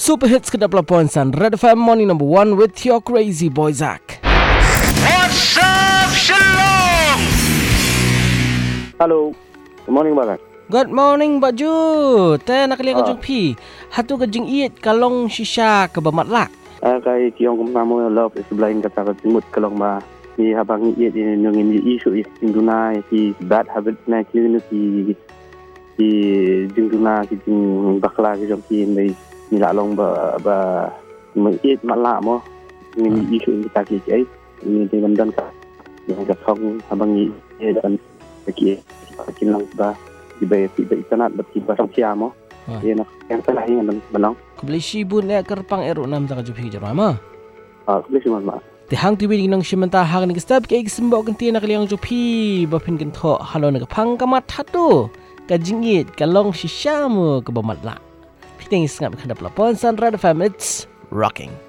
Super Hits ke-20 Red FM Morning number 1 with your crazy boy Zach. What's up, Shalom? Hello. Good morning, Barat. Good morning Baju. Te nak lihat kajung pi. Hatu kajing iit kalong shisha ke bamatla. Kay tiong kum namo love is blind kata ka timut kalong ma ni habang iit ni ngin issue is induna si bad habit na ki jingduna ki jing bakla ki jong ki ni la long ba iit matla mo ngin issue kita ki ai ni dengan dan ka yang ka thong habang iit dan ki kilang ba di bay itanat bati ba sia mo yang salah yang belong Kubli sibun na kerpang ero nam sa kajung pi jarama. Kubli sibun ma. Tihang tiwi nang simenta hang ni stab ke iksembok kanti nak liang jupi bapin kentho halo nak pang kamat hatu kajing iit kalong shisha mo ke bamatla. Piting isngap kadap lapon Red FM, it's rocking.